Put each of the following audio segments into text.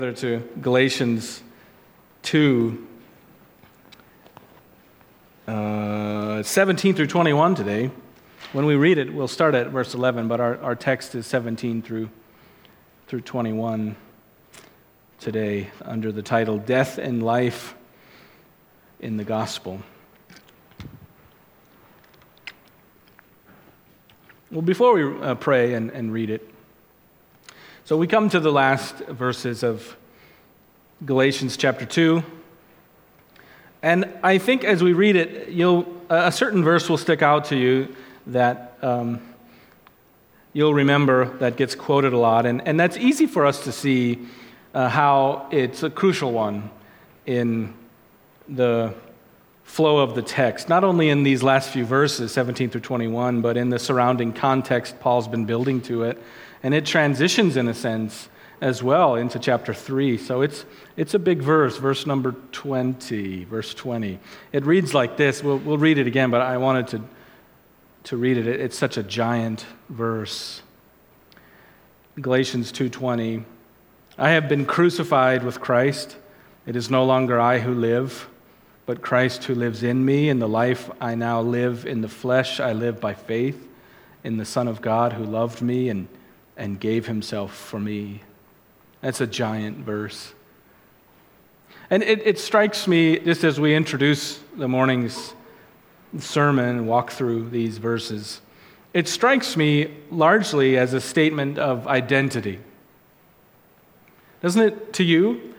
To Galatians 2, 17 through 21 today. When we read it, we'll start at verse 11, but our text is 17 through 21 today under the title, Death and Life in the Gospel. Well, before we pray and read it, so we come to the last verses of Galatians chapter 2, and I think as we read it, a certain verse will stick out to you that you'll remember that gets quoted a lot, and that's easy for us to see how it's a crucial one in the flow of the text, not only in these last few verses, 17 through 21, but in the surrounding context Paul's been building to it. And it transitions, in a sense, as well into chapter 3. So it's a big verse number 20, verse 20. It reads like this. We'll read it again, but I wanted to read it. It's such a giant verse. Galatians 2:20. I have been crucified with Christ. It is no longer I who live, but Christ who lives in me. In the life I now live in the flesh, I live by faith in the Son of God who loved me and gave himself for me. That's a giant verse. And it strikes me, just as we introduce the morning's sermon and walk through these verses, it strikes me largely as a statement of identity. Doesn't it to you?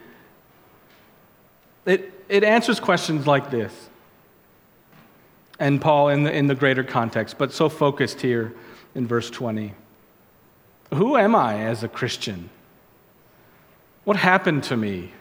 It answers questions like this. And Paul in the greater context, but so focused here in verse 20. Who am I as a Christian? What happened to me?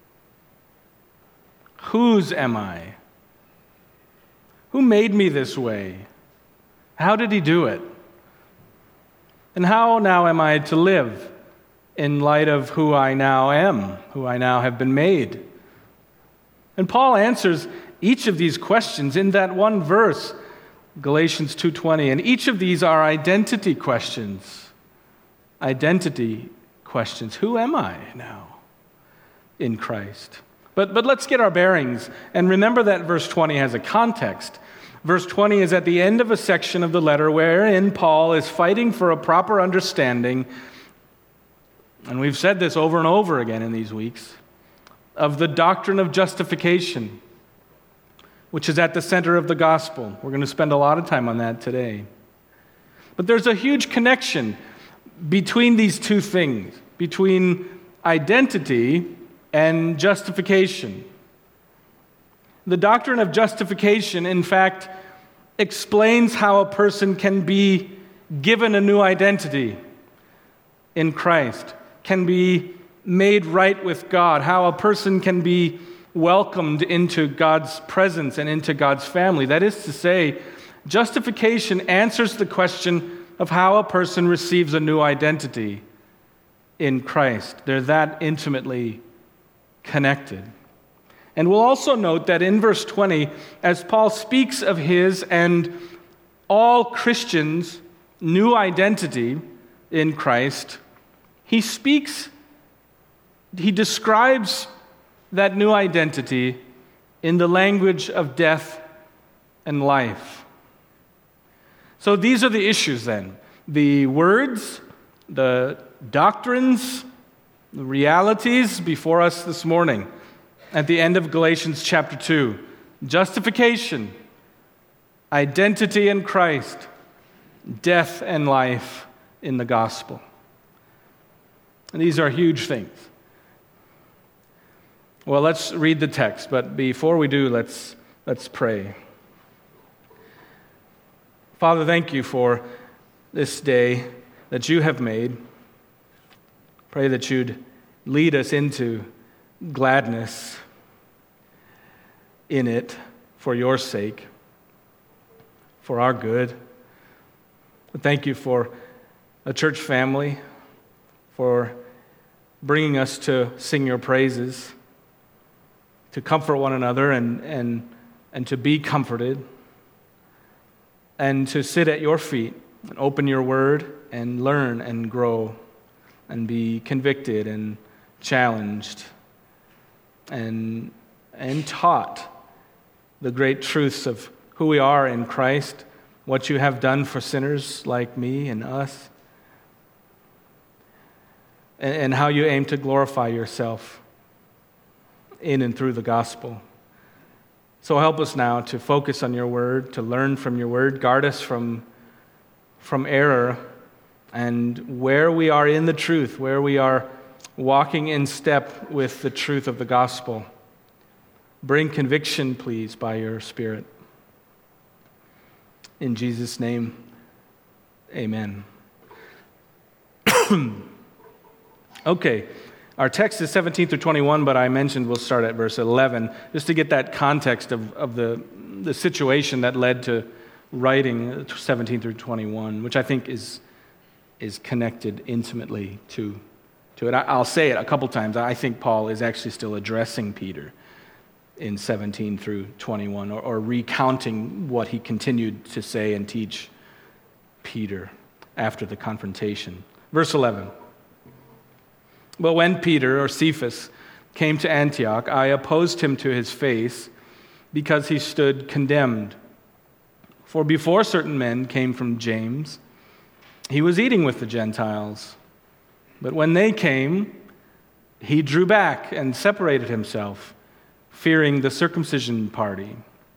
Whose am I? Who made me this way? How did he do it? And how now am I to live in light of who I now am, who I now have been made? And Paul answers each of these questions in that one verse, Galatians 2:20, and each of these are identity questions. Identity questions. Who am I now in Christ? But let's get our bearings and remember that verse 20 has a context. Verse 20 is at the end of a section of the letter wherein Paul is fighting for a proper understanding, and we've said this over and over again in these weeks, of the doctrine of justification, which is at the center of the gospel. We're going to spend a lot of time on that today. But there's a huge connection between these two things, between identity and justification. The doctrine of justification, in fact, explains how a person can be given a new identity in Christ, can be made right with God, how a person can be welcomed into God's presence and into God's family. That is to say, justification answers the question of how a person receives a new identity in Christ. They're that intimately connected. And we'll also note that in verse 20, as Paul speaks of his and all Christians' new identity in Christ, he describes that new identity in the language of death and life. So these are the issues then. The words, the doctrines, the realities before us this morning at the end of Galatians chapter 2. Justification, identity in Christ, death and life in the gospel. And these are huge things. Well, let's read the text, but before we do, let's pray. Father, thank you for this day that you have made. Pray that you'd lead us into gladness in it for your sake, for our good. Thank you for a church family, for bringing us to sing your praises, to comfort one another and to be comforted, and to sit at your feet and open your word and learn and grow and be convicted and challenged and taught the great truths of who we are in Christ, what you have done for sinners like me and us, and how you aim to glorify yourself in and through the gospel. So help us now to focus on your word, to learn from your word, guard us from error, and where we are in the truth, where we are walking in step with the truth of the gospel, bring conviction, please, by your Spirit. In Jesus' name, amen. Okay, our text is 17 through 21, but I mentioned we'll start at verse 11, just to get that context of the situation that led to writing 17 through 21, which I think is connected intimately to it. I'll say it a couple times. I think Paul is actually still addressing Peter in 17 through 21, or recounting what he continued to say and teach Peter after the confrontation. Verse 11. But when Peter, or Cephas, came to Antioch, I opposed him to his face because he stood condemned. For before certain men came from James, he was eating with the Gentiles. But when they came, he drew back and separated himself, fearing the circumcision party.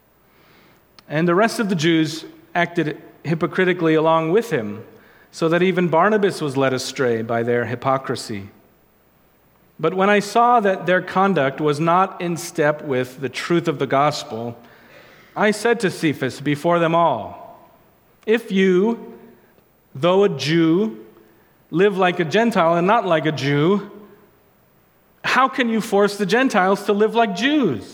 And the rest of the Jews acted hypocritically along with him, so that even Barnabas was led astray by their hypocrisy. But when I saw that their conduct was not in step with the truth of the gospel, I said to Cephas before them all, if you, though a Jew, live like a Gentile and not like a Jew, how can you force the Gentiles to live like Jews?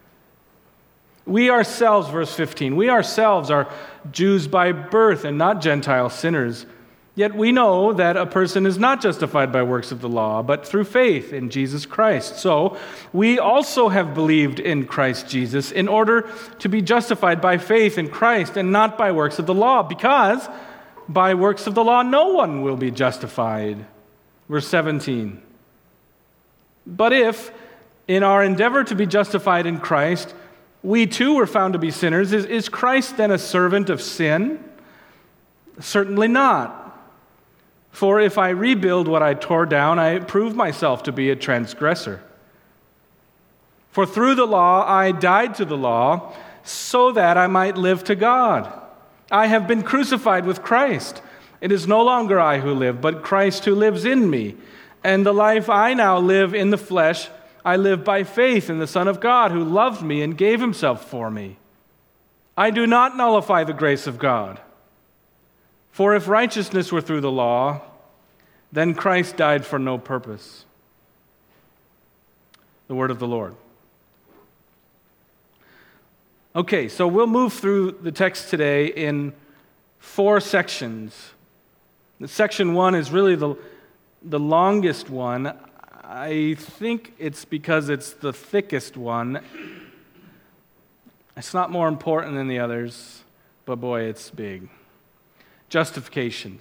We ourselves, verse 15, we ourselves are Jews by birth and not Gentile sinners. Yet we know that a person is not justified by works of the law, but through faith in Jesus Christ. So we also have believed in Christ Jesus in order to be justified by faith in Christ and not by works of the law, because by works of the law no one will be justified. Verse 17. But if, in our endeavor to be justified in Christ, we too were found to be sinners, is Christ then a servant of sin? Certainly not. For if I rebuild what I tore down, I prove myself to be a transgressor. For through the law I died to the law, so that I might live to God. I have been crucified with Christ. It is no longer I who live, but Christ who lives in me. And the life I now live in the flesh, I live by faith in the Son of God, who loved me and gave himself for me. I do not nullify the grace of God. For if righteousness were through the law, then Christ died for no purpose. The word of the Lord. Okay, so we'll move through the text today in 4 sections. Section 1 is really the longest one. I think it's because it's the thickest one. It's not more important than the others, but boy, it's big. Justification.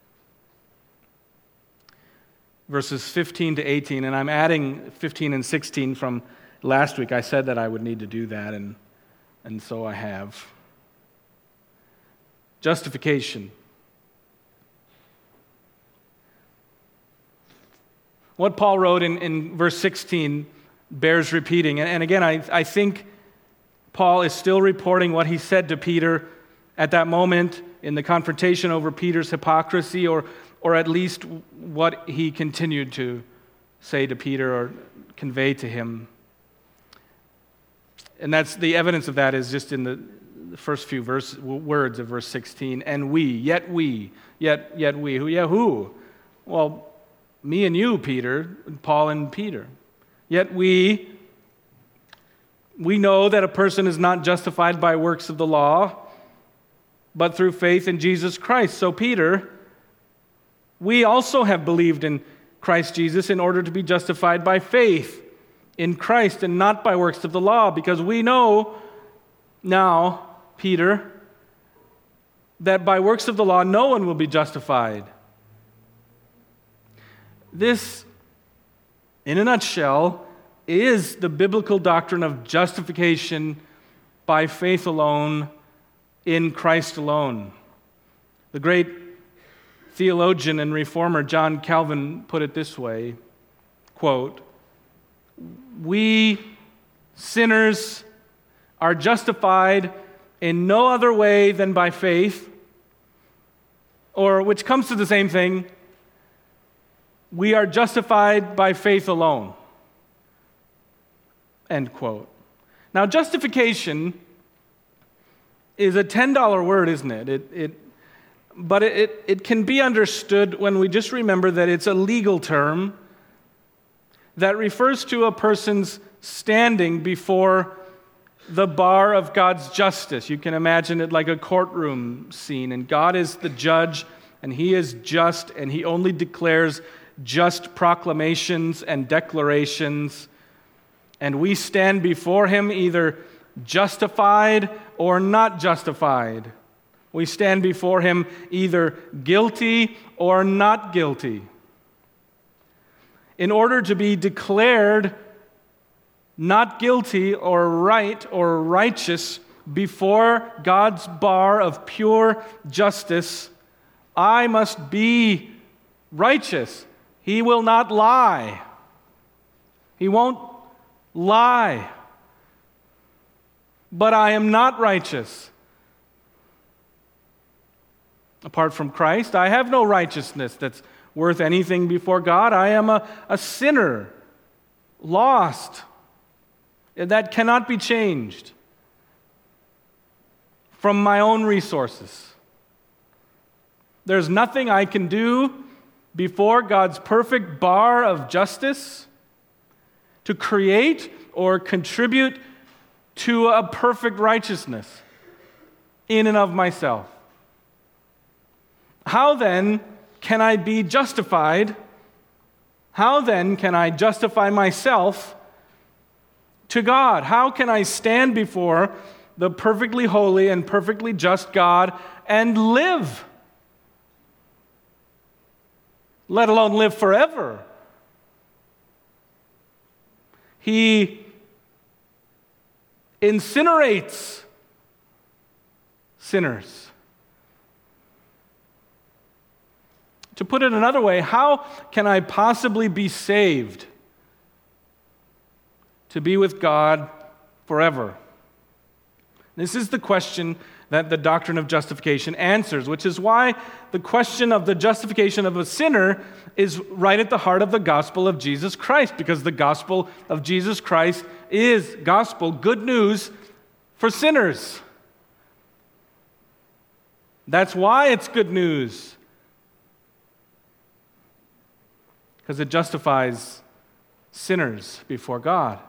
Verses 15 to 18, and I'm adding 15 and 16 from last week. I said that I would need to do that, and so I have. Justification. What Paul wrote in verse 16 bears repeating. And again, I think Paul is still reporting what he said to Peter at that moment in the confrontation over Peter's hypocrisy, or at least what he continued to say to Peter or convey to him. And that's the evidence of that is just in the first few words of verse 16. And we, yet we. Who? Well, me and you, Peter, Paul and Peter. Yet we know that a person is not justified by works of the law, but through faith in Jesus Christ. So Peter, we also have believed in Christ Jesus in order to be justified by faith in Christ and not by works of the law, because we know now, Peter, that by works of the law no one will be justified. This in a nutshell, is the biblical doctrine of justification by faith alone, in Christ alone. The great theologian and reformer John Calvin put it this way, quote, "We sinners are justified in no other way than by faith," or, which comes to the same thing, we are justified by faith alone. End quote. Now, justification is a $10 word, isn't it? But it can be understood when we just remember that it's a legal term that refers to a person's standing before the bar of God's justice. You can imagine it like a courtroom scene, and God is the judge, and He is just, and He only declares just proclamations and declarations, and we stand before Him either justified or not justified. We stand before Him either guilty or not guilty. In order to be declared not guilty or right or righteous before God's bar of pure justice, I must be righteous. He will not lie. He won't lie. But I am not righteous. Apart from Christ, I have no righteousness that's worth anything before God. I am a sinner, lost. That cannot be changed from my own resources. There's nothing I can do before God's perfect bar of justice to create or contribute to a perfect righteousness in and of myself. How then can I be justified? How then can I justify myself to God? How can I stand before the perfectly holy and perfectly just God and live? Let alone live forever. He incinerates sinners. To put it another way, how can I possibly be saved to be with God forever? This is the question that the doctrine of justification answers, which is why the question of the justification of a sinner is right at the heart of the gospel of Jesus Christ, because the gospel of Jesus Christ is gospel, good news for sinners. That's why it's good news, because it justifies sinners before God.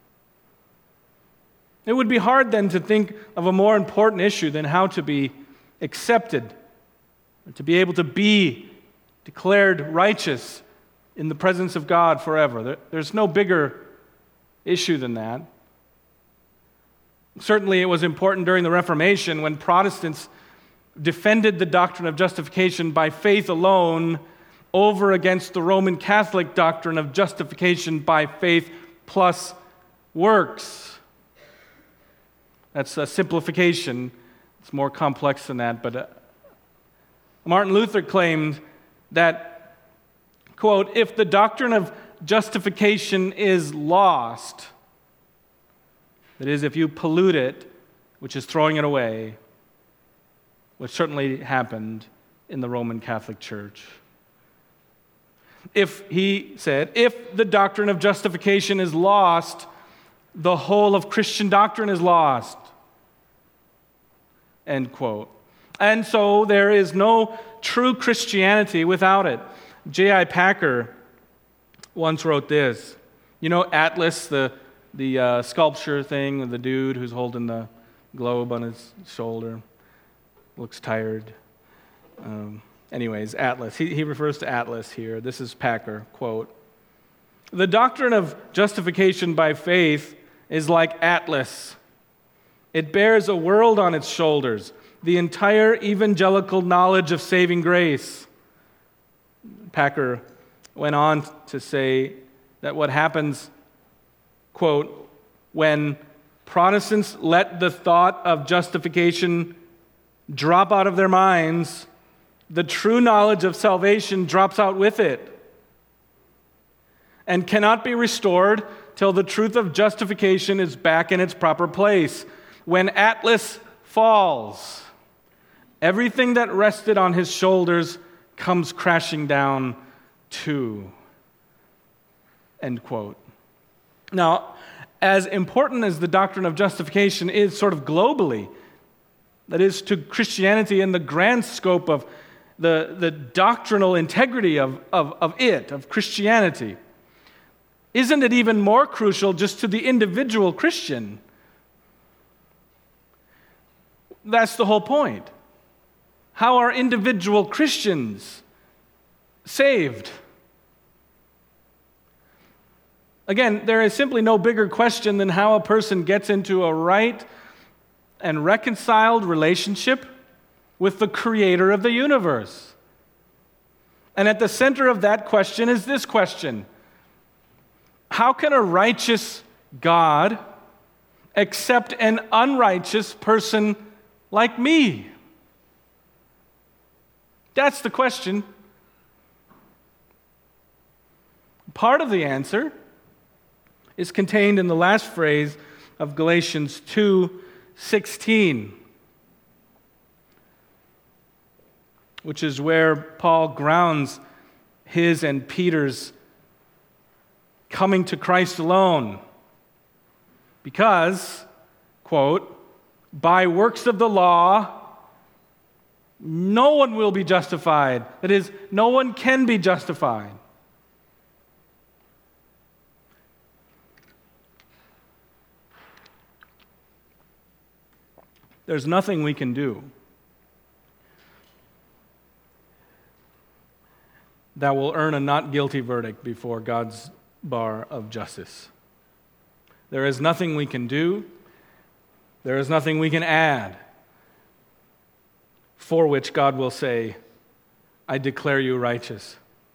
It would be hard then to think of a more important issue than how to be accepted, to be able to be declared righteous in the presence of God forever. There's no bigger issue than that. Certainly it was important during the Reformation when Protestants defended the doctrine of justification by faith alone over against the Roman Catholic doctrine of justification by faith plus works. That's a simplification. It's more complex than that, but Martin Luther claimed that, quote, if the doctrine of justification is lost, that is, if you pollute it, which is throwing it away, which certainly happened in the Roman Catholic Church. He said, if the doctrine of justification is lost, the whole of Christian doctrine is lost. End quote. And so there is no true Christianity without it. J.I. Packer once wrote this. You know Atlas, the sculpture thing with the dude who's holding the globe on his shoulder? Looks tired. Anyways, Atlas. He refers to Atlas here. This is Packer, quote, the doctrine of justification by faith is like Atlas. It bears a world on its shoulders, the entire evangelical knowledge of saving grace. Packer went on to say, that what happens, quote, when Protestants let the thought of justification drop out of their minds, the true knowledge of salvation drops out with it and cannot be restored till the truth of justification is back in its proper place. When Atlas falls, everything that rested on his shoulders comes crashing down too. End quote. Now, as important as the doctrine of justification is sort of globally, that is to Christianity in the grand scope of the doctrinal integrity of Christianity, isn't it even more crucial just to the individual Christian? That's the whole point. How are individual Christians saved? Again, there is simply no bigger question than how a person gets into a right and reconciled relationship with the Creator of the universe. And at the center of that question is this question: how can a righteous God accept an unrighteous person like me? That's the question. Part of the answer is contained in the last phrase of Galatians 2:16, which is where Paul grounds his and Peter's coming to Christ alone. Because, quote, by works of the law, no one will be justified. That is, no one can be justified. There's nothing we can do that will earn a not guilty verdict before God's bar of justice. There is nothing we can do. There is nothing we can add for which God will say, I declare you righteous.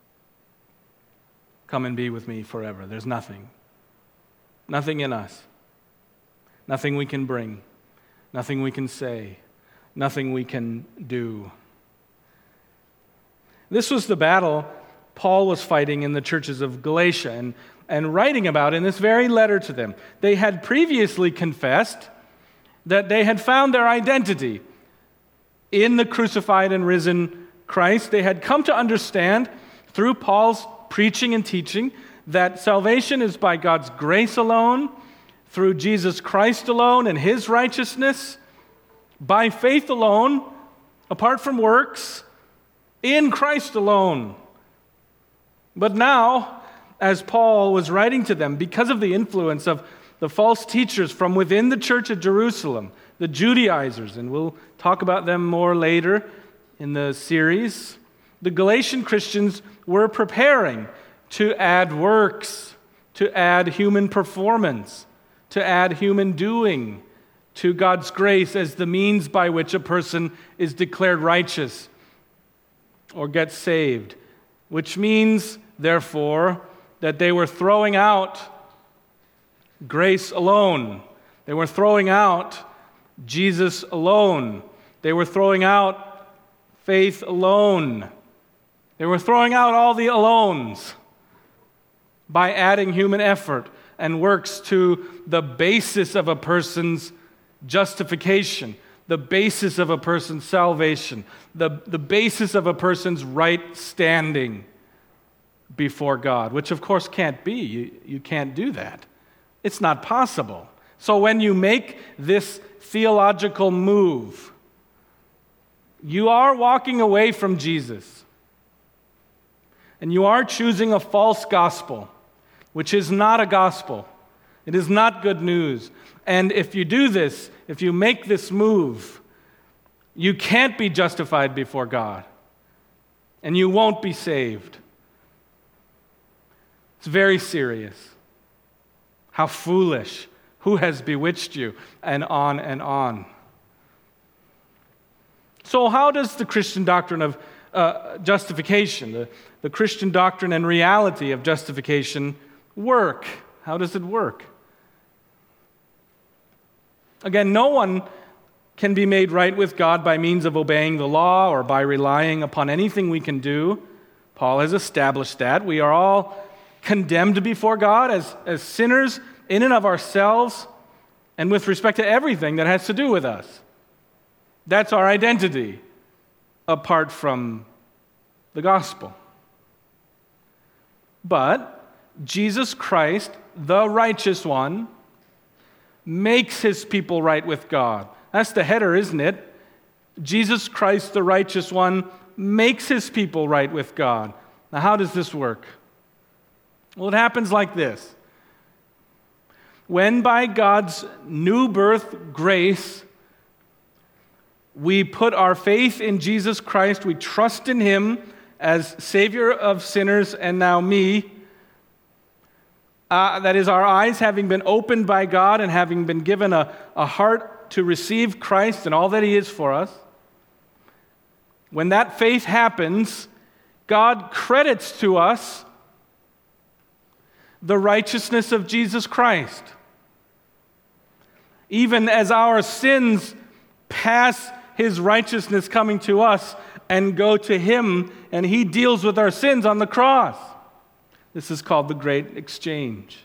Come and be with me forever. There's nothing. Nothing in us. Nothing we can bring. Nothing we can say. Nothing we can do. This was the battle Paul was fighting in the churches of Galatia and writing about in this very letter to them. They had previously confessed that they had found their identity in the crucified and risen Christ. They had come to understand through Paul's preaching and teaching that salvation is by God's grace alone, through Jesus Christ alone and his righteousness, by faith alone, apart from works, in Christ alone. But now, as Paul was writing to them, because of the influence of the false teachers from within the church at Jerusalem, the Judaizers, and we'll talk about them more later in the series, the Galatian Christians were preparing to add works, to add human performance, to add human doing to God's grace as the means by which a person is declared righteous or gets saved, which means, therefore, that they were throwing out grace alone. They were throwing out Jesus alone. They were throwing out faith alone. They were throwing out all the alones by adding human effort and works to the basis of a person's justification, the basis of a person's salvation, the basis of a person's right standing before God, which of course can't be. You can't do that. It's not possible. So when you make this theological move, you are walking away from Jesus. And you are choosing a false gospel, which is not a gospel. It is not good news. And if you do this, if you make this move, you can't be justified before God. And you won't be saved. It's very serious. How foolish. Who has bewitched you? And on and on. So how does the Christian doctrine of justification, the Christian doctrine and reality of justification work? How does it work? Again, no one can be made right with God by means of obeying the law or by relying upon anything we can do. Paul has established that. We are all condemned before God as sinners in and of ourselves and with respect to everything that has to do with us. That's our identity apart from the gospel. But Jesus Christ, the righteous one, makes his people right with God. That's the header, isn't it? Jesus Christ, the righteous one, makes his people right with God. Now, how does this work? Well, it happens like this. When by God's new birth grace, we put our faith in Jesus Christ, we trust in him as Savior of sinners and now me, that is, our eyes having been opened by God and having been given a heart to receive Christ and all that he is for us. When that faith happens, God credits to us the righteousness of Jesus Christ. Even as our sins pass his righteousness coming to us and go to him, and he deals with our sins on the cross. This is called the Great Exchange.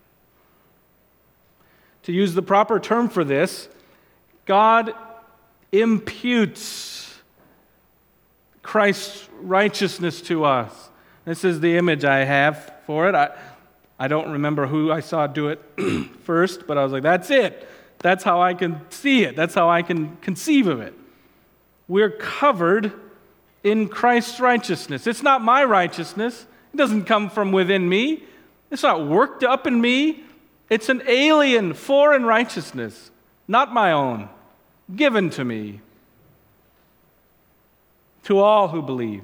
To use the proper term for this, God imputes Christ's righteousness to us. This is the image I have for it. I don't remember who I saw do it first, but I was like, that's it. That's how I can see it. That's how I can conceive of it. We're covered in Christ's righteousness. It's not my righteousness. It doesn't come from within me. It's not worked up in me. It's an alien, foreign righteousness, not my own, given to me. To all who believe.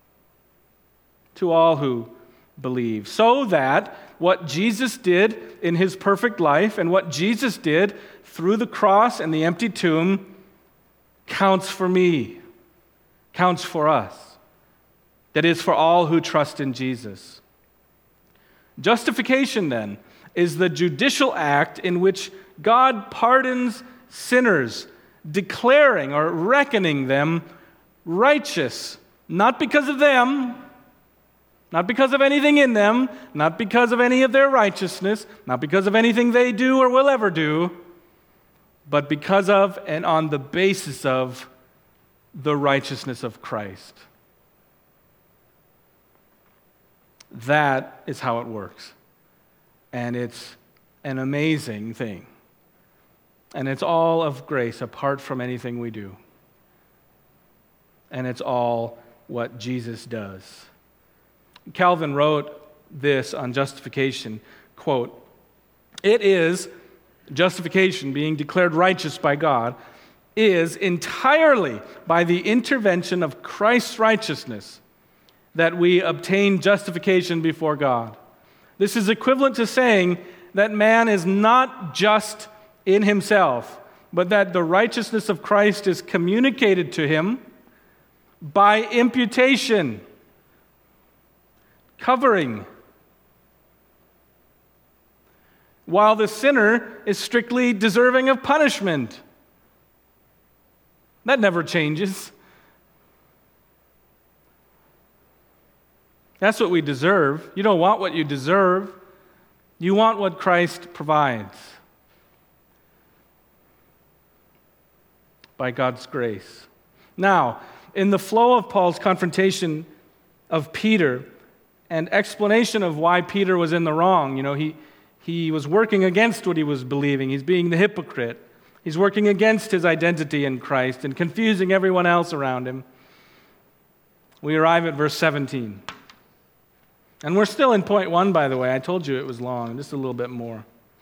To all who believe. So that what Jesus did in his perfect life and what Jesus did through the cross and the empty tomb counts for me, counts for us. That is, for all who trust in Jesus. Justification, then, is the judicial act in which God pardons sinners, declaring or reckoning them righteous, not because of them, not because of anything in them, not because of any of their righteousness, not because of anything they do or will ever do, but because of and on the basis of the righteousness of Christ. That is how it works. And it's an amazing thing. And it's all of grace apart from anything we do. And it's all what Jesus does. Calvin wrote this on justification, quote, "It is, justification, being declared righteous by God, is entirely by the intervention of Christ's righteousness that we obtain justification before God. This is equivalent to saying that man is not just in himself, but that the righteousness of Christ is communicated to him by imputation, covering, while the sinner is strictly deserving of punishment. That never changes. That's what we deserve. You don't want what you deserve. You want what Christ provides by God's grace. Now, in the flow of Paul's confrontation of Peter and explanation of why Peter was in the wrong, he was working against what he was believing. He's being the hypocrite. He's working against his identity in Christ and confusing everyone else around him. We arrive at verse 17. And we're still in point 1, by the way. I told you it was long, just a little bit more.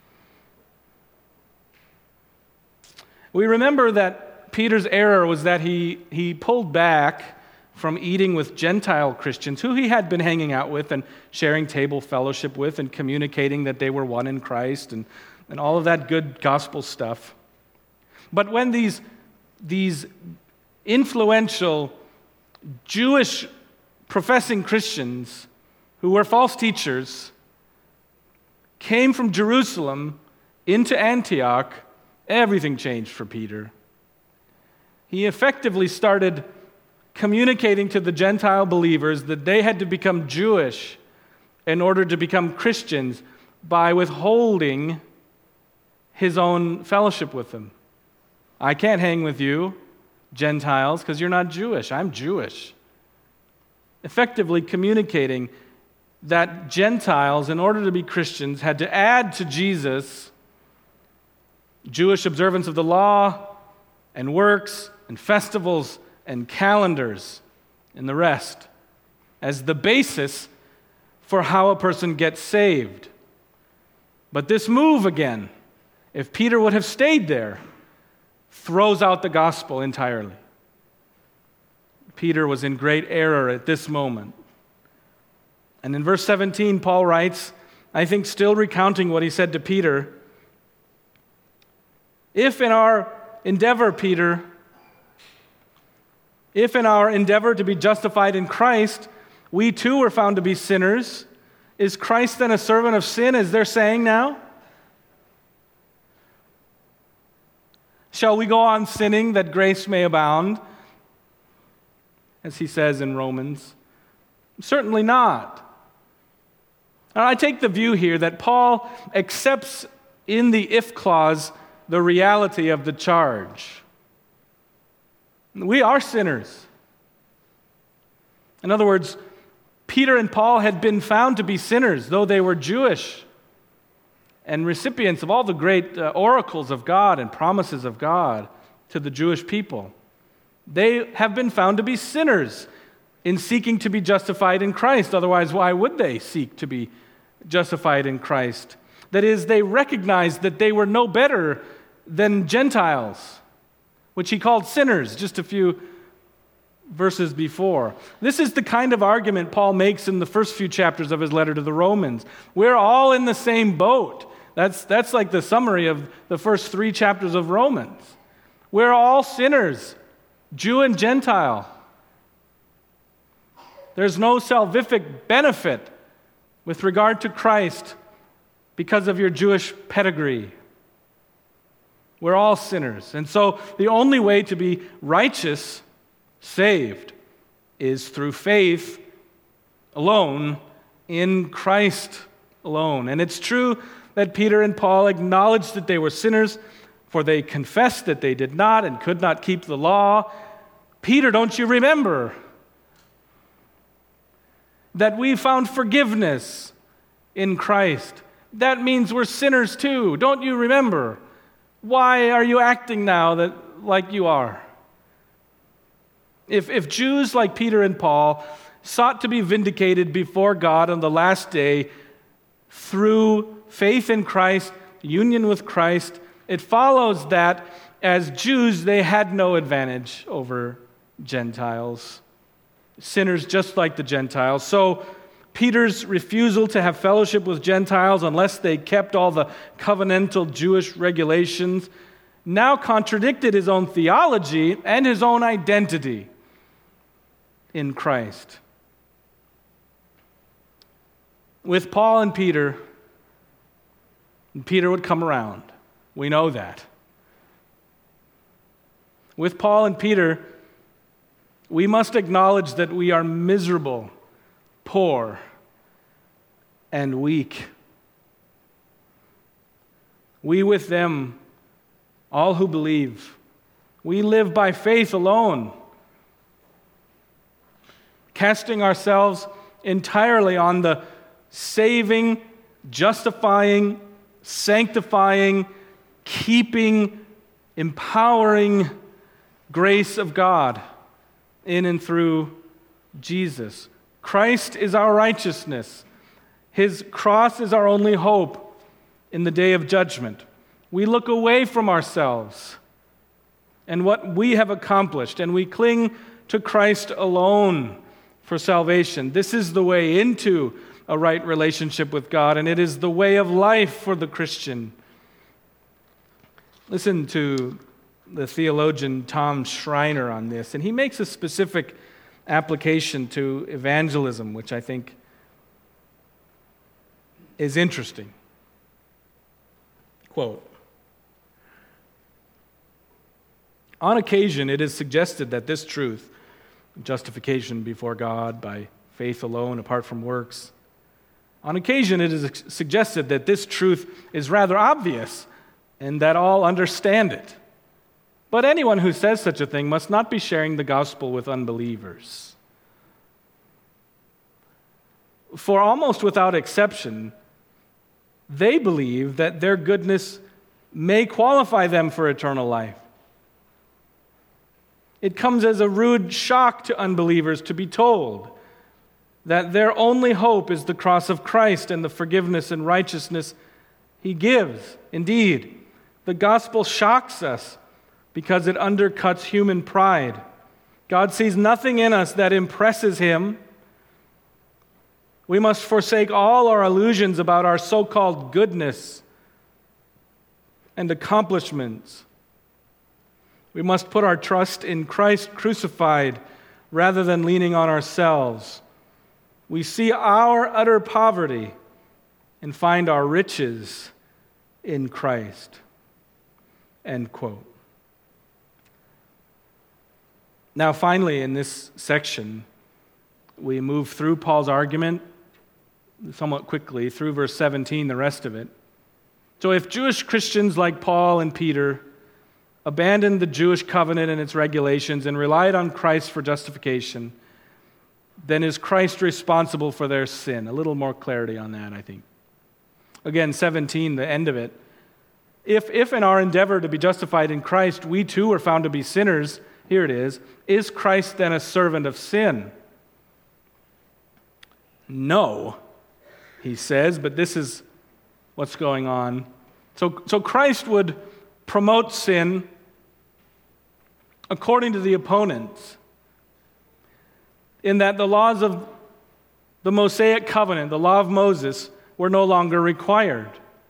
We remember that Peter's error was that he pulled back from eating with Gentile Christians who he had been hanging out with and sharing table fellowship with and communicating that they were one in Christ and all of that good gospel stuff. But when these influential Jewish professing Christians who were false teachers came from Jerusalem into Antioch, everything changed for Peter. He effectively started communicating to the Gentile believers that they had to become Jewish in order to become Christians by withholding his own fellowship with them. I can't hang with you, Gentiles, because you're not Jewish. I'm Jewish. Effectively communicating that Gentiles, in order to be Christians, had to add to Jesus Jewish observance of the law and works and festivals and calendars and the rest as the basis for how a person gets saved. But this move again, if Peter would have stayed there, throws out the gospel entirely. Peter was in great error at this moment. And in verse 17, Paul writes, I think still recounting what he said to Peter, if in our endeavor, Peter, if in our endeavor to be justified in Christ, we too were found to be sinners, is Christ then a servant of sin, as they're saying now? Shall we go on sinning that grace may abound? As he says in Romans. Certainly not. And I take the view here that Paul accepts in the if clause the reality of the charge. We are sinners. In other words, Peter and Paul had been found to be sinners, though they were Jewish and recipients of all the great oracles of God and promises of God to the Jewish people. They have been found to be sinners in seeking to be justified in Christ. Otherwise, why would they seek to be justified in Christ? That is, they recognized that they were no better than Gentiles, which he called sinners just a few verses before. This is the kind of argument Paul makes in the first few chapters of his letter to the Romans. We're all in the same boat. That's like the summary of the first 3 chapters of Romans. We're all sinners, Jew and Gentile. There's no salvific benefit with regard to Christ because of your Jewish pedigree. We're all sinners. And so the only way to be righteous, saved, is through faith alone in Christ alone. And it's true that Peter and Paul acknowledged that they were sinners, for they confessed that they did not and could not keep the law. Peter, don't you remember that we found forgiveness in Christ? That means we're sinners too. Don't you remember? Why are you acting now like you are? If Jews like Peter and Paul sought to be vindicated before God on the last day through faith in Christ, union with Christ, it follows that as Jews they had no advantage over Gentiles, sinners just like the Gentiles. So Peter's refusal to have fellowship with Gentiles unless they kept all the covenantal Jewish regulations now contradicted his own theology and his own identity in Christ. With Paul and Peter would come around. We know that. With Paul and Peter, we must acknowledge that we are miserable, poor, and weak. We with them, all who believe, we live by faith alone, casting ourselves entirely on the saving, justifying, sanctifying, keeping, empowering grace of God in and through Jesus. Christ is our righteousness. His cross is our only hope in the day of judgment. We look away from ourselves and what we have accomplished, and we cling to Christ alone for salvation. This is the way into a right relationship with God, and it is the way of life for the Christian. Listen to the theologian Tom Schreiner on this, and he makes a specific application to evangelism, which I think is interesting. Quote, on occasion, it is suggested that this truth, justification before God by faith alone, apart from works, on occasion, it is suggested that this truth is rather obvious and that all understand it. But anyone who says such a thing must not be sharing the gospel with unbelievers. For almost without exception, they believe that their goodness may qualify them for eternal life. It comes as a rude shock to unbelievers to be told that their only hope is the cross of Christ and the forgiveness and righteousness He gives. Indeed, the gospel shocks us because it undercuts human pride. God sees nothing in us that impresses Him. We must forsake all our illusions about our so-called goodness and accomplishments. We must put our trust in Christ crucified rather than leaning on ourselves. We see our utter poverty and find our riches in Christ. End quote. Now, finally, in this section, we move through Paul's argument somewhat quickly, through verse 17, the rest of it. So if Jewish Christians like Paul and Peter abandoned the Jewish covenant and its regulations and relied on Christ for justification, then is Christ responsible for their sin? A little more clarity on that, I think. Again, 17, the end of it. If in our endeavor to be justified in Christ, we too are found to be sinners, here it is Christ then a servant of sin? No, he says, but this is what's going on. So Christ would promote sin according to the opponents, in that the laws of the Mosaic covenant, the law of Moses, were no longer required.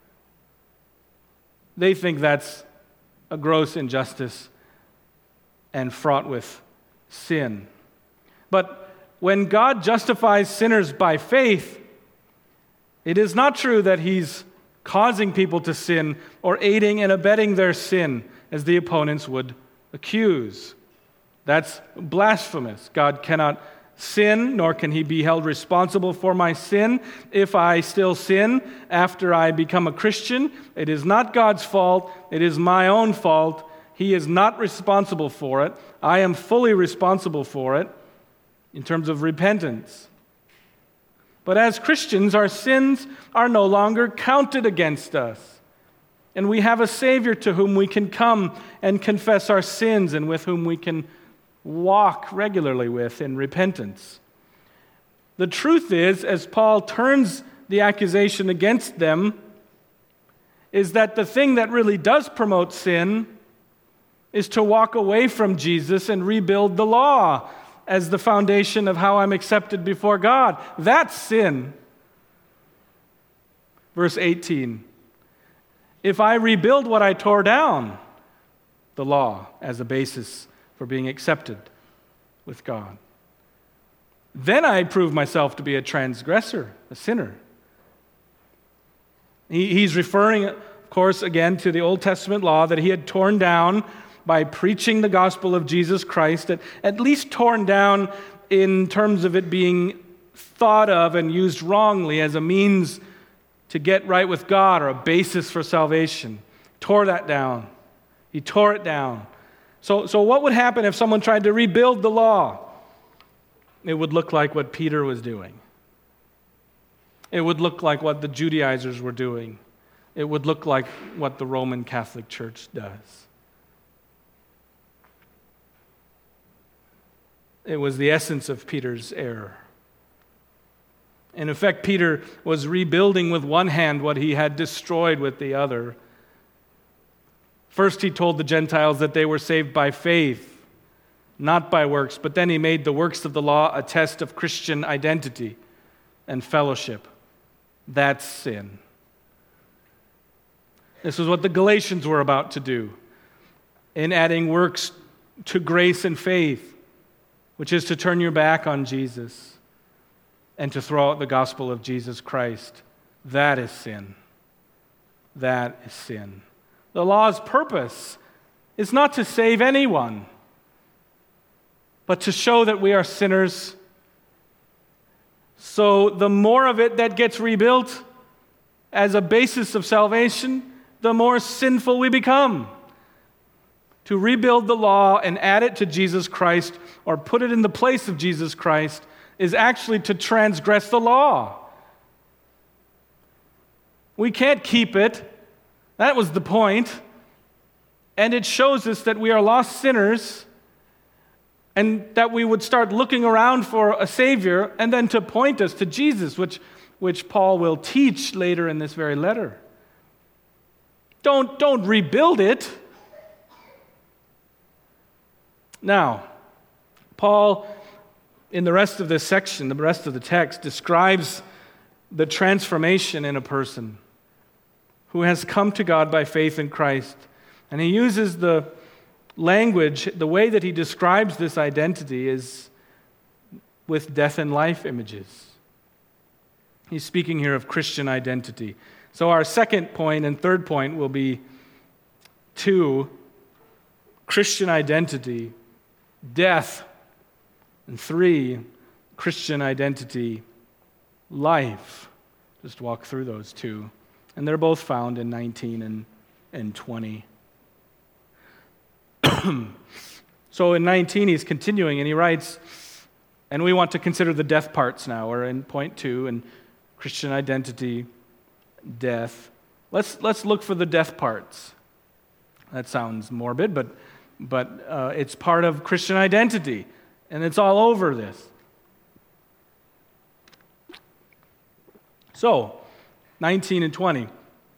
They think that's a gross injustice and fraught with sin. But when God justifies sinners by faith, it is not true that He's causing people to sin or aiding and abetting their sin, as the opponents would accuse. That's blasphemous. God cannot sin, nor can He be held responsible for my sin. If I still sin after I become a Christian, it is not God's fault. It is my own fault. He is not responsible for it. I am fully responsible for it in terms of repentance. But as Christians, our sins are no longer counted against us. And we have a Savior to whom we can come and confess our sins and with whom we can walk regularly with in repentance. The truth is, as Paul turns the accusation against them, is that the thing that really does promote sin is to walk away from Jesus and rebuild the law as the foundation of how I'm accepted before God. That's sin. Verse 18. If I rebuild what I tore down, the law as a basis for being accepted with God, then I prove myself to be a transgressor, a sinner. He's referring, of course, again to the Old Testament law that he had torn down by preaching the gospel of Jesus Christ, at least torn down in terms of it being thought of and used wrongly as a means to get right with God or a basis for salvation. Tore that down. He tore it down. So what would happen if someone tried to rebuild the law? It would look like what Peter was doing. It would look like what the Judaizers were doing. It would look like what the Roman Catholic Church does. It was the essence of Peter's error. In effect, Peter was rebuilding with one hand what he had destroyed with the other. First, he told the Gentiles that they were saved by faith, not by works, but then he made the works of the law a test of Christian identity and fellowship. That's sin. This is what the Galatians were about to do in adding works to grace and faith, which is to turn your back on Jesus and to throw out the gospel of Jesus Christ. That is sin. that is sin. The law's purpose is not to save anyone, but to show that we are sinners. So the more of it that gets rebuilt as a basis of salvation, the more sinful we become. To rebuild the law and add it to Jesus Christ or put it in the place of Jesus Christ is actually to transgress the law. We can't keep it. That was the point. And it shows us that we are lost sinners and that we would start looking around for a Savior and then to point us to Jesus, which Paul will teach later in this very letter. Don't rebuild it. Now, Paul, in the rest of this section, the rest of the text, describes the transformation in a person who has come to God by faith in Christ. And he uses the language, the way that he describes this identity is with death and life images. He's speaking here of Christian identity. So our second point and third point will be 2, Christian identity, death, and 3, Christian identity, life. Just walk through those 2. And they're both found in 19 and 20. So in 19, he's continuing, and he writes, and we want to consider the death parts now. We're in point 2, and Christian identity, death. Let's look for the death parts. That sounds morbid, but it's part of Christian identity, and it's all over this. So, 19 and 20.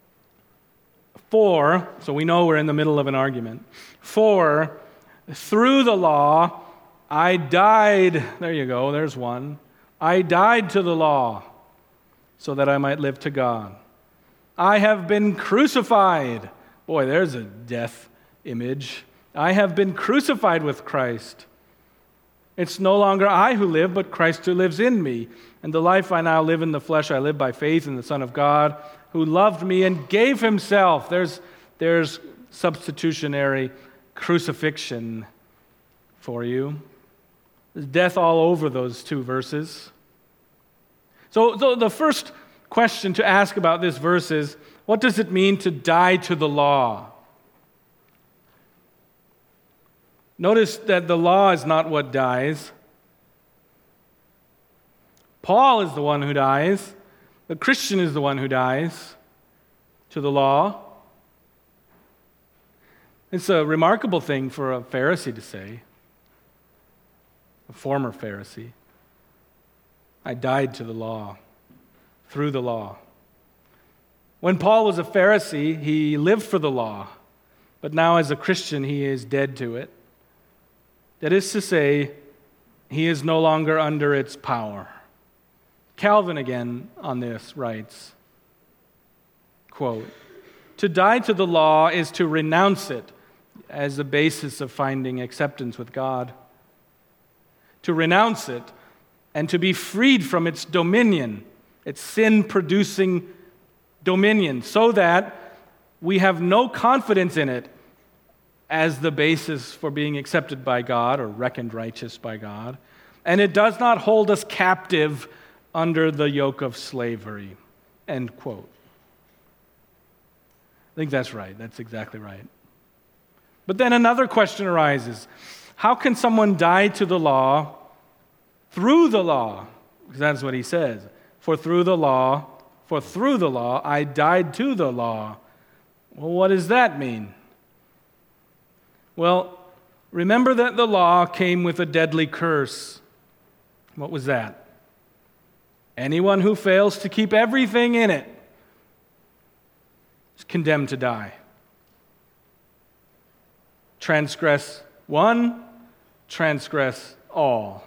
For, so we know we're in the middle of an argument. For, through the law, I died. There you go, there's one. I died to the law so that I might live to God. I have been crucified. Boy, there's a death image. I have been crucified with Christ. It's no longer I who live, but Christ who lives in me. And the life I now live in the flesh, I live by faith in the Son of God, who loved me and gave himself. There's substitutionary crucifixion for you. There's death all over those 2 verses. So the first question to ask about this verse is, what does it mean to die to the law? Notice that the law is not what dies. Paul is the one who dies. The Christian is the one who dies to the law. It's a remarkable thing for a Pharisee to say, a former Pharisee. I died to the law, through the law. When Paul was a Pharisee, he lived for the law, but now as a Christian, he is dead to it. That is to say, he is no longer under its power. Calvin again on this writes, quote, to die to the law is to renounce it as the basis of finding acceptance with God. To renounce it and to be freed from its dominion, its sin-producing dominion, so that we have no confidence in it as the basis for being accepted by God or reckoned righteous by God. And it does not hold us captive under the yoke of slavery. End quote. I think that's right. That's exactly right. But then another question arises. How can someone die to the law through the law? Because that's what he says. For through the law, I died to the law. Well, what does that mean? Well, remember that the law came with a deadly curse. What was that? Anyone who fails to keep everything in it is condemned to die. Transgress one, transgress all.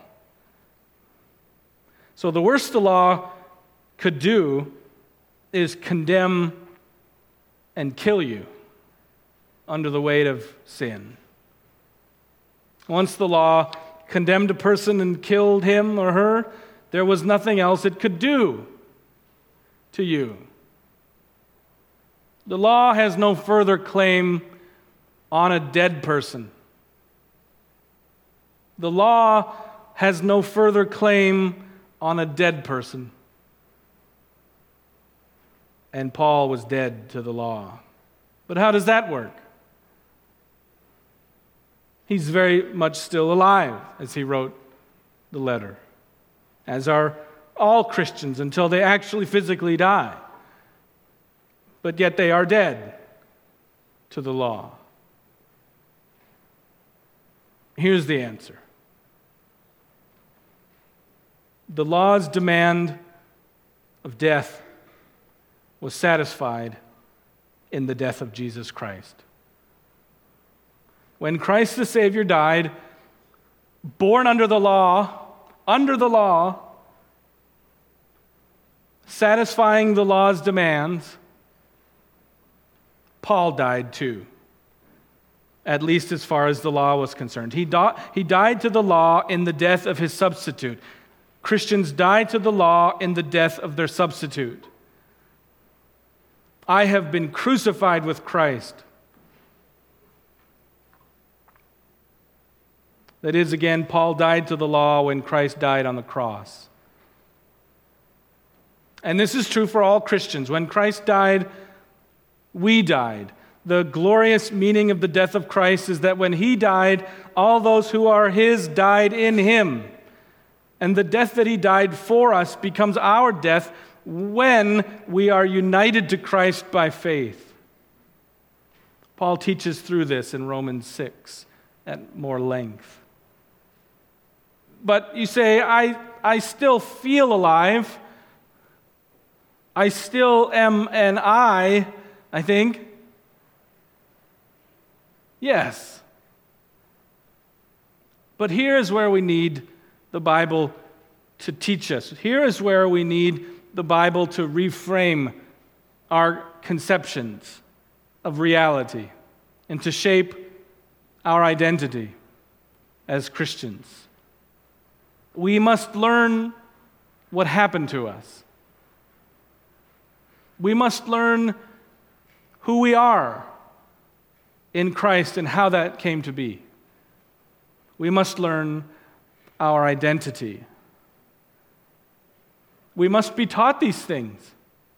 So the worst the law could do is condemn and kill you under the weight of sin. Once the law condemned a person and killed him or her, there was nothing else it could do to you. The law has no further claim on a dead person. The law has no further claim on a dead person. And Paul was dead to the law. But how does that work? He's very much still alive as he wrote the letter, as are all Christians until they actually physically die. But yet they are dead to the law. Here's the answer. The law's demand of death was satisfied in the death of Jesus Christ. When Christ the Savior died, born under the law, satisfying the law's demands, Paul died too, at least as far as the law was concerned. He died to the law in the death of his substitute. Christians die to the law in the death of their substitute. I have been crucified with Christ. That is, again, Paul died to the law when Christ died on the cross. And this is true for all Christians. When Christ died, we died. The glorious meaning of the death of Christ is that when he died, all those who are his died in him. And the death that he died for us becomes our death when we are united to Christ by faith. Paul teaches through this in Romans 6 at more length. But you say, I still feel alive. I still am an I think. Yes. But here is where we need the Bible to teach us. Here is where we need the Bible to reframe our conceptions of reality and to shape our identity as Christians. We must learn what happened to us. We must learn who we are in Christ and how that came to be. We must learn our identity. We must be taught these things.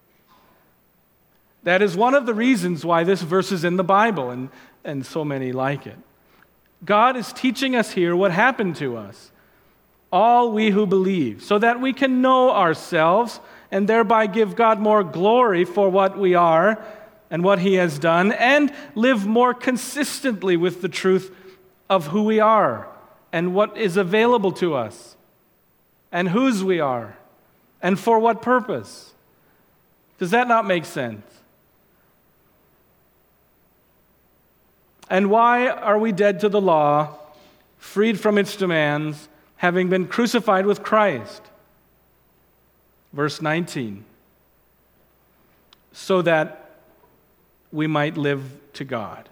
That is one of the reasons why this verse is in the Bible and so many like it. God is teaching us here what happened to us, all we who believe, so that we can know ourselves and thereby give God more glory for what we are and what he has done, and live more consistently with the truth of who we are and what is available to us and whose we are and for what purpose. Does that not make sense? And why are we dead to the law, freed from its demands, having been crucified with Christ? Verse 19. So that we might live to God.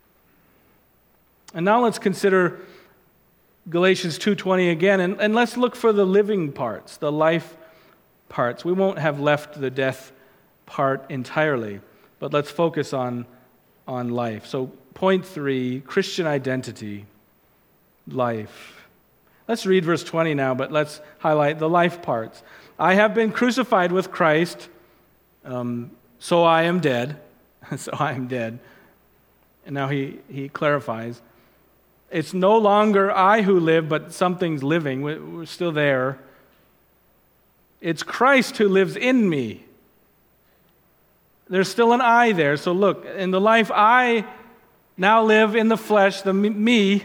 And now let's consider Galatians 2:20 again, and let's look for the living parts, the life parts. We won't have left the death part entirely, but let's focus on life. So point 3, Christian identity, life. Let's read verse 20 now, but let's highlight the life parts. I have been crucified with Christ, so I am dead. So I am dead. And now he clarifies. It's no longer I who live, but something's living. We're still there. It's Christ who lives in me. There's still an I there. So look, in the life I now live in the flesh, the me.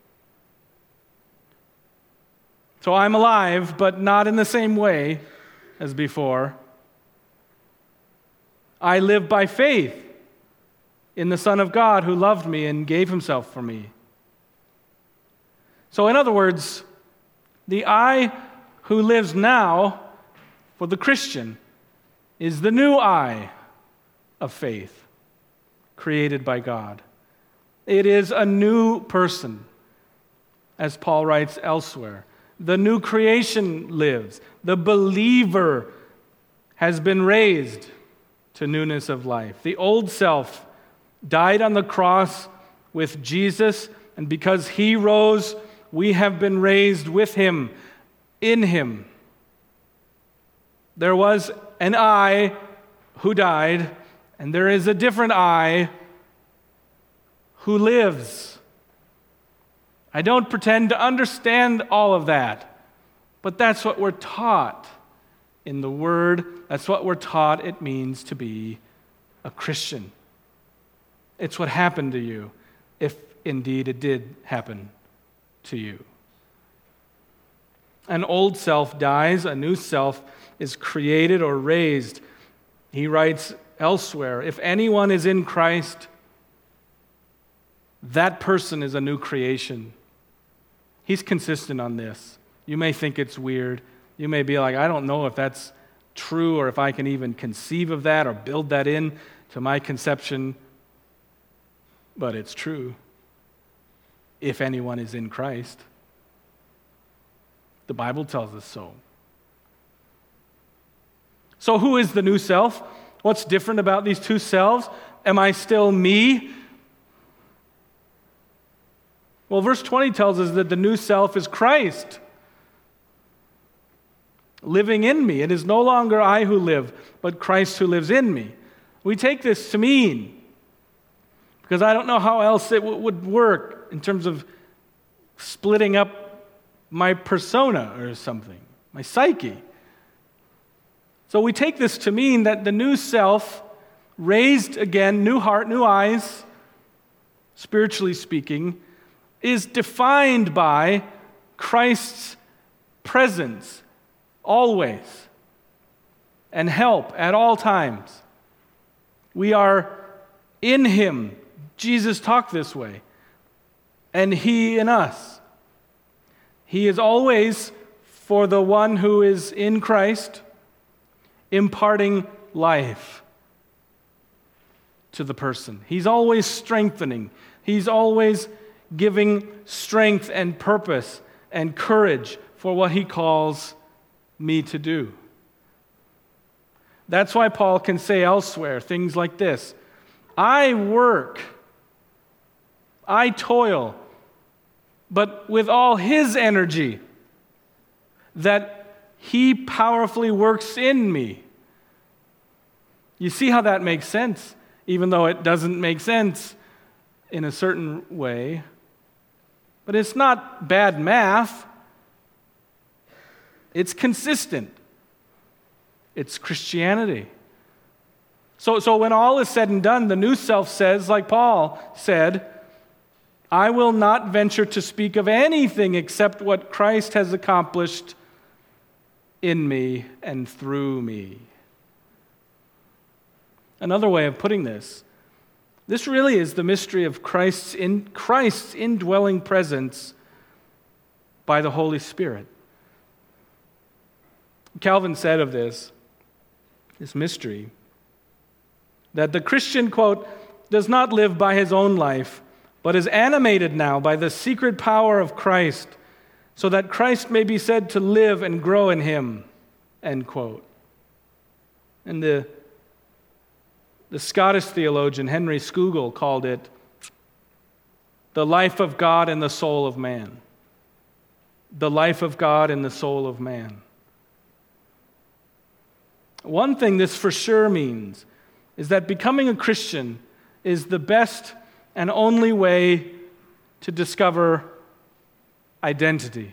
So I'm alive, but not in the same way as before. I live by faith in the Son of God who loved me and gave himself for me. So in other words, the I who lives now for the Christian is the new I of faith created by God. It is a new person, as Paul writes elsewhere. The new creation lives. The believer has been raised to newness of life. The old self died on the cross with Jesus, and because he rose, we have been raised with him, in him. There was an I who died, and there is a different I who lives. I don't pretend to understand all of that, but that's what we're taught in the Word. That's what we're taught it means to be a Christian. It's what happened to you, if indeed it did happen to you. An old self dies, a new self is created or raised. He writes elsewhere, if anyone is in Christ, that person is a new creation. He's consistent on this. You may think it's weird. You may be like, I don't know if that's true or if I can even conceive of that or build that in to my conception. But it's true. If anyone is in Christ. The Bible tells us so. So who is the new self? What's different about these two selves? Am I still me? Well, verse 20 tells us that the new self is Christ living in me. It is no longer I who live, but Christ who lives in me. We take this to mean, because I don't know how else it would work in terms of splitting up my persona or something, my psyche. So we take this to mean that the new self, raised again, new heart, new eyes, spiritually speaking, is defined by Christ's presence always and help at all times. We are in him. Jesus talked this way. And he in us. He is always, for the one who is in Christ, imparting life to the person. He's always strengthening. He's always giving strength and purpose and courage for what he calls me to do. That's why Paul can say elsewhere things like this: I work, I toil, but with all his energy that he powerfully works in me. You see how that makes sense, even though it doesn't make sense in a certain way. But it's not bad math. It's consistent. It's Christianity. So when all is said and done, the new self says, like Paul said, I will not venture to speak of anything except what Christ has accomplished in me and through me. Another way of putting this really is the mystery of Christ's indwelling presence by the Holy Spirit. Calvin said of this mystery, that the Christian, quote, does not live by his own life, but is animated now by the secret power of Christ, so that Christ may be said to live and grow in him, end quote. And the Scottish theologian Henry Scougal called it the life of God in the soul of man. The life of God in the soul of man. One thing this for sure means is that becoming a Christian is the best and only way to discover identity.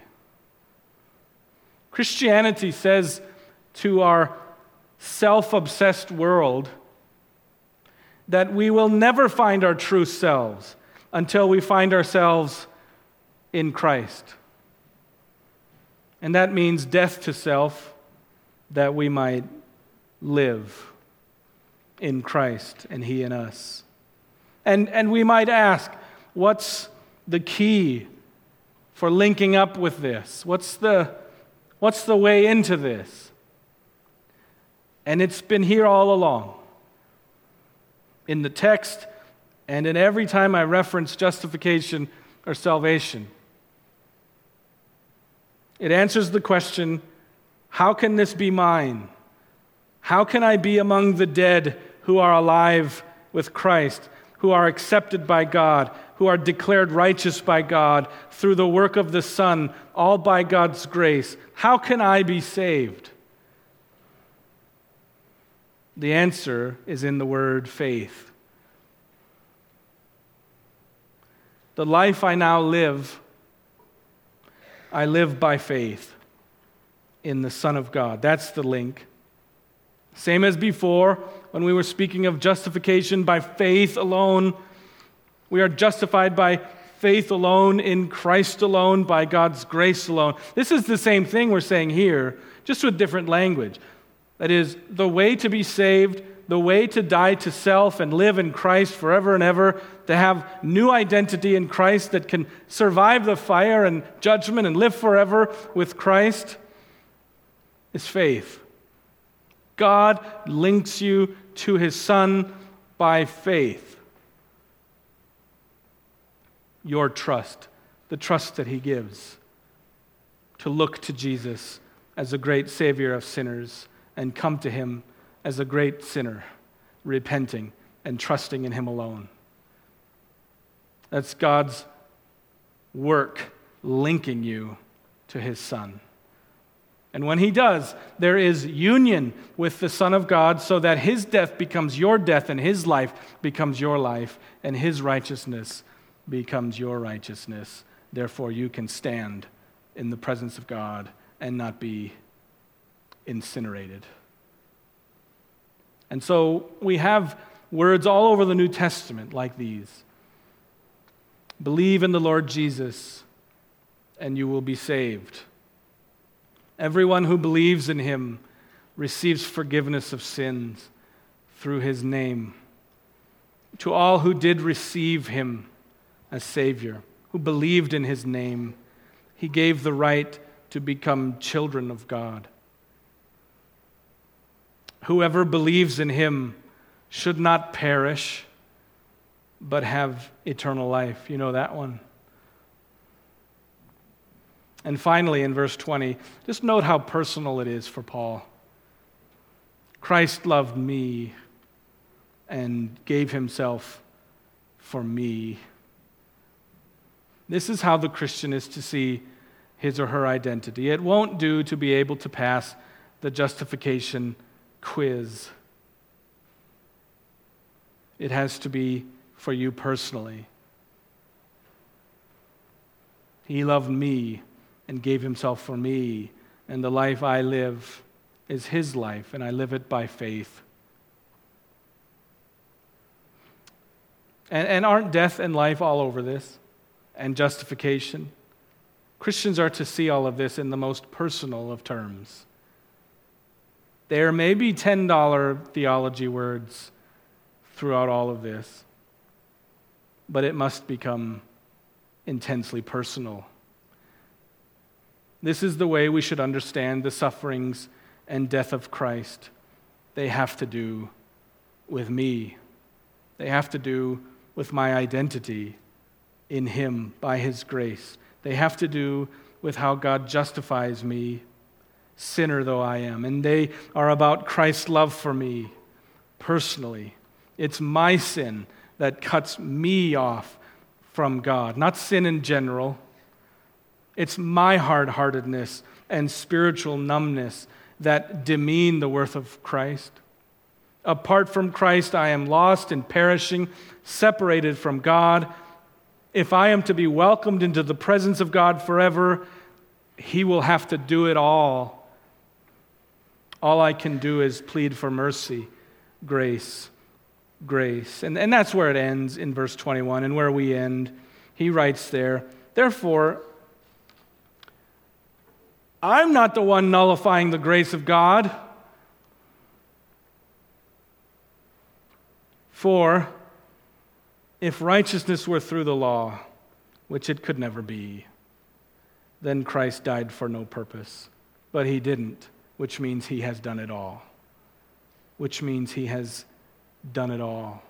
Christianity says to our self-obsessed world that we will never find our true selves until we find ourselves in Christ. And that means death to self, that we might live in Christ and he in us. And we might ask, what's the key for linking up with this? What's the way into this? And it's been here all along. In the text and in every time I reference justification or salvation. It answers the question, how can this be mine? How can I be among the dead who are alive with Christ, who are accepted by God, who are declared righteous by God through the work of the Son, all by God's grace. How can I be saved? The answer is in the word faith. The life I now live, I live by faith in the Son of God. That's the link. Same as before, when we were speaking of justification by faith alone. We are justified by faith alone, in Christ alone, by God's grace alone. This is the same thing we're saying here, just with different language. That is, the way to be saved, the way to die to self and live in Christ forever and ever, to have new identity in Christ that can survive the fire and judgment and live forever with Christ, is faith. God links you to His Son by faith. Your trust, the trust that He gives, to look to Jesus as a great Savior of sinners and come to Him as a great sinner, repenting and trusting in Him alone. That's God's work linking you to His Son. And when He does, there is union with the Son of God so that His death becomes your death and His life becomes your life and His righteousness becomes your righteousness. Therefore, you can stand in the presence of God and not be incinerated. And so we have words all over the New Testament like these. Believe in the Lord Jesus, and you will be saved. Everyone who believes in Him receives forgiveness of sins through His name. To all who did receive Him as Savior, who believed in His name, He gave the right to become children of God. Whoever believes in Him should not perish, but have eternal life. You know that one. And finally, in verse 20, just note how personal it is for Paul. Christ loved me and gave Himself for me. This is how the Christian is to see his or her identity. It won't do to be able to pass the justification quiz. It has to be for you personally. He loved me and gave Himself for me, and the life I live is His life, and I live it by faith. And aren't death and life all over this? And justification? Christians are to see all of this in the most personal of terms. There may be $10 theology words throughout all of this, but it must become intensely personal. This is the way we should understand the sufferings and death of Christ. They have to do with me. They have to do with my identity in Him by His grace. They have to do with how God justifies me, sinner though I am. And they are about Christ's love for me personally. It's my sin that cuts me off from God, not sin in general. It's my hard-heartedness and spiritual numbness that demean the worth of Christ. Apart from Christ, I am lost and perishing, separated from God. If I am to be welcomed into the presence of God forever, He will have to do it all. All I can do is plead for mercy, grace, grace. And that's where it ends in verse 21, and where we end. He writes there, therefore, I'm not the one nullifying the grace of God. For if righteousness were through the law, which it could never be, then Christ died for no purpose. But He didn't, which means He has done it all. Which means He has done it all.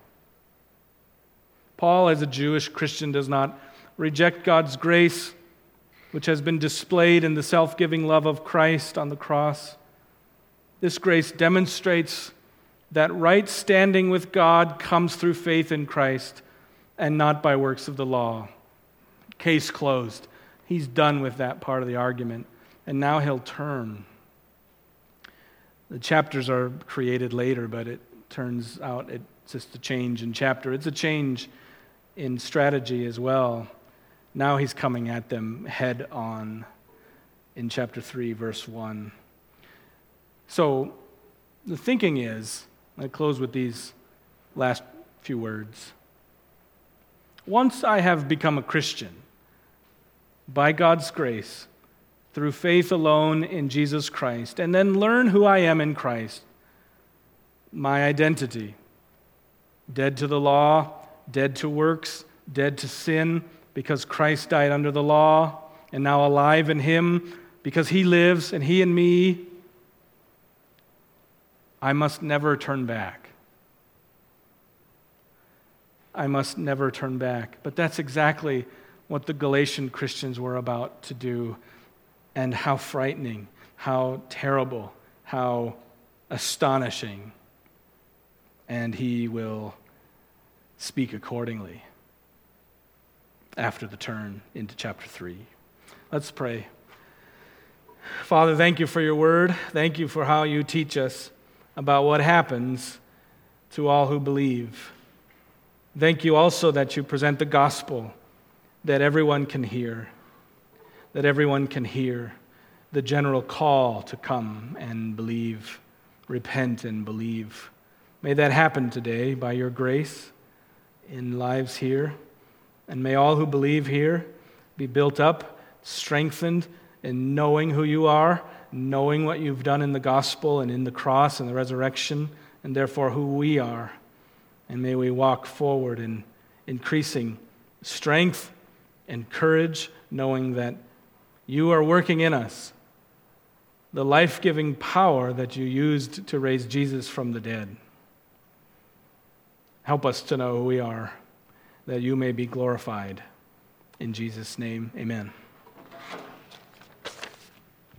Paul, as a Jewish Christian, does not reject God's grace, which has been displayed in the self-giving love of Christ on the cross. This grace demonstrates that right standing with God comes through faith in Christ and not by works of the law. Case closed. He's done with that part of the argument, and now he'll turn. The chapters are created later, but it turns out it's just a change in chapter. It's a change in strategy as well. Now he's coming at them head on in chapter 3, verse 1. So the thinking is, I close with these last few words. Once I have become a Christian, by God's grace, through faith alone in Jesus Christ, and then learn who I am in Christ, my identity, dead to the law, dead to works, dead to sin, because Christ died under the law, and now alive in Him, because He lives and He in me, I must never turn back. I must never turn back. But that's exactly what the Galatian Christians were about to do, and how frightening, how terrible, how astonishing. And he will speak accordingly after the turn into chapter 3. Let's pray. Father, thank you for your word. Thank you for how you teach us about what happens to all who believe. Thank you also that you present the gospel that everyone can hear, the general call to come and believe, repent and believe. May that happen today by your grace in lives here, and may all who believe here be built up, strengthened in knowing who you are, knowing what you've done in the gospel and in the cross and the resurrection, and therefore who we are. And may we walk forward in increasing strength and courage, knowing that you are working in us the life-giving power that you used to raise Jesus from the dead. Help us to know who we are, that you may be glorified. In Jesus' name, amen.